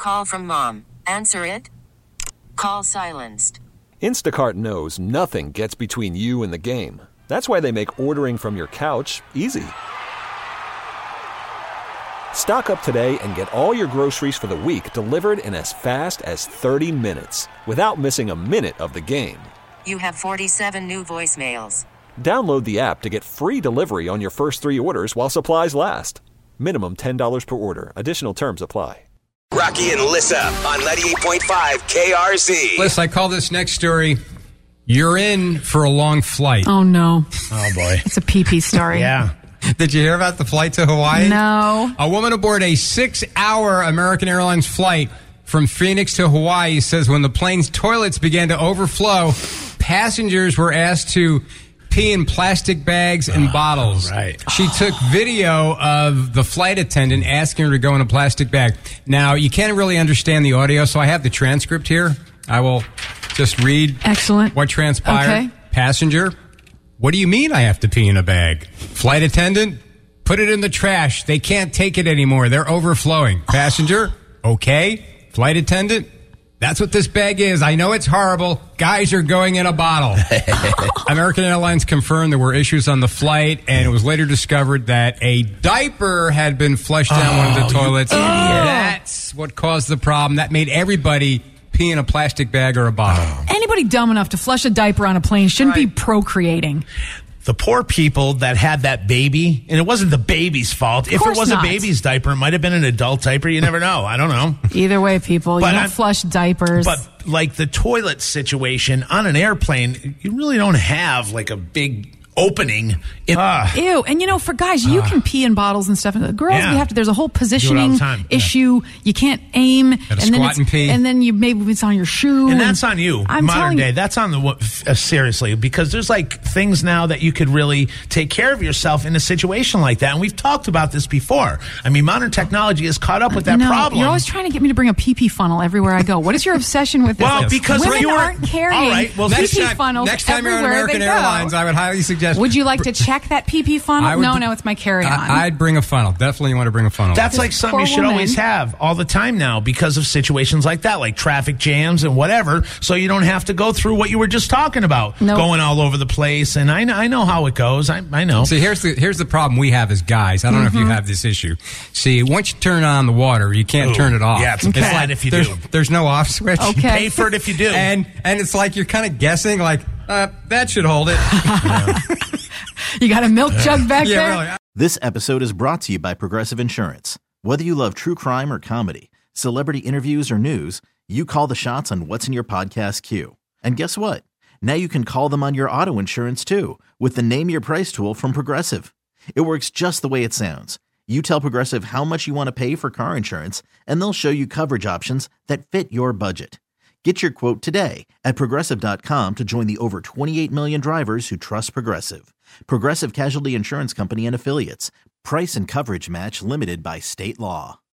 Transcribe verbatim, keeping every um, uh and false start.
call from mom. Answer it. Call silenced. Instacart knows nothing gets between you and the game. That's why they make ordering from your couch easy. Stock up today and get all your groceries for the week delivered in as fast as thirty minutes without missing a minute of the game. You have forty-seven new voicemails. Download the app to get free delivery on your first three orders while supplies last. Minimum ten dollars per order. Additional terms apply. Rocky and Lissa on ninety-eight point five K R Z. Liz, I call this next story, You're In for a Long Flight. Oh, no. Oh, boy. It's a pee-pee story. Yeah. Did you hear about the flight to Hawaii? No. A woman aboard a six-hour American Airlines flight from Phoenix to Hawaii says when the plane's toilets began to overflow, passengers were asked to pee in plastic bags and oh, bottles. Right. She took video of the flight attendant asking her to go in a plastic bag. Now, you can't really understand the audio, so I have the transcript here. I will just read Excellent. what transpired. Okay. Passenger, what do you mean I have to pee in a bag? Flight attendant, put it in the trash. They can't take it anymore. They're overflowing. Passenger, okay. Flight attendant, that's what this bag is. I know it's horrible. Guys are going in a bottle. American Airlines confirmed there were issues on the flight, and it was later discovered that a diaper had been flushed down one of the toilets. That's what caused the problem. That made everybody pee in a plastic bag or a bottle. Anybody dumb enough to flush a diaper on a plane shouldn't Right. be procreating. The poor people that had that baby, and it wasn't the baby's fault. If it course was not. a baby's diaper, it might have been an adult diaper. You never know. I don't know. Either way, people, But you don't I'm- flush diapers. But like the toilet situation on an airplane, you really don't have like a big opening. In, uh, Ew. And you know, for guys, you can pee in bottles and stuff. And the girls, Yeah. you have to, there's a whole Do it all positioning the time. Yeah. issue. You can't aim. Gotta and then squat it's, and pee. and then you maybe it's on your shoe. and that's on you, I'm modern telling day. you- That's on the wo- uh, seriously, because there's like things now that you could really take care of yourself in a situation like that. And we've talked about this before. I mean, modern technology has caught up with that no, problem. You're always trying to get me to bring a pee-pee funnel everywhere I go. What is your obsession with this? Well, Like, because women if you were- aren't carrying All right, well, Next pee-pee time, funnels next time you're on everywhere American they go. Airlines, I would highly suggest. Would you like to check that pee-pee funnel? I would No, br- no, it's my carry-on. I, I'd bring a funnel. Definitely want to bring a funnel. That's This like something you poor should woman. always have all the time now because of situations like that, like traffic jams and whatever, so you don't have to go through what you were just talking about, Nope. going all over the place. And I know, I know how it goes. I, I know. See, here's the here's the problem we have as guys. I don't know if you have this issue. See, once you turn on the water, you can't Ooh, turn it off. yeah, it's bad if you there's, do. There's no off switch. Okay. Pay for it if you do. And and it's like you're kind of guessing, like uh, that should hold it. You got a milk jug back yeah, there? really. This episode is brought to you by Progressive Insurance. Whether you love true crime or comedy, celebrity interviews or news, you call the shots on what's in your podcast queue. And guess what? Now you can call them on your auto insurance too with the Name Your Price tool from Progressive. It works just the way it sounds. You tell Progressive how much you want to pay for car insurance, and they'll show you coverage options that fit your budget. Get your quote today at Progressive dot com to join the over twenty-eight million drivers who trust Progressive. Progressive Casualty Insurance Company and Affiliates. Price and coverage match limited by state law.